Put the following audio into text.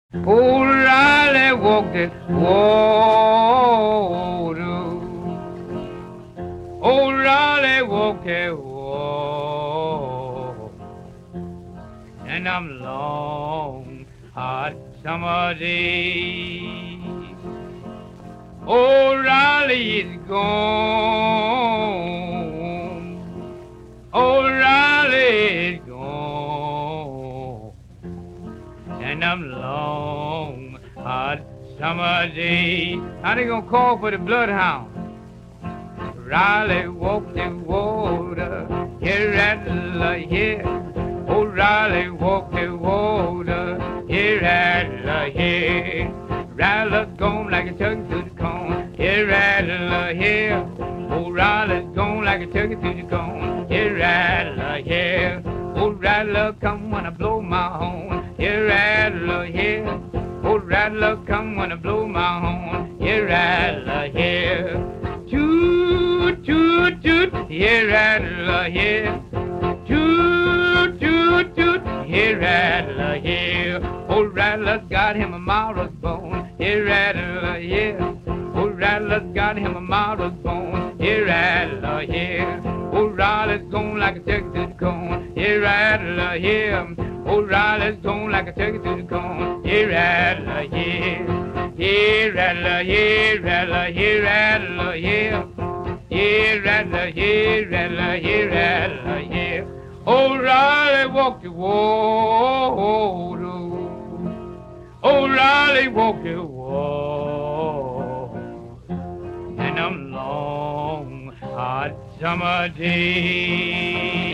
Old Riley walked the water. Old Riley walked the water. And I'm long, hot summer day. Old Riley is gone. Old Riley is gone. And I'm long, hot summer day. How they gonna call for the bloodhound? Riley walked the water, here rattler here. Oh, Riley walked the water, here rattler here. Rattler's gone like a turkey to the cone, here rattler here. Oh, Riley's gone like a turkey to the cone, here rattler here. Oh, rattler come when I blow my horn, here rattler here. Oh, rattler come when I blow my horn, here rattler here. Toot, toot, toot, here rattler here. Toot, toot, toot, here rattler here. Old rattler's got him a marrow's bone, here rattler here. Old rattler's got him a marrow's bone, here rattler here. Old Riley's gone like a turkey to the cone, here rattler here. Old Riley's gone like a turkey to the cone, here rattler here. Here rattler, here rattler, here rattler here. Here rattler, here rattler, here rattler here. Old Riley walked the water. Old Riley walked the water. And I'm long, hot summer day.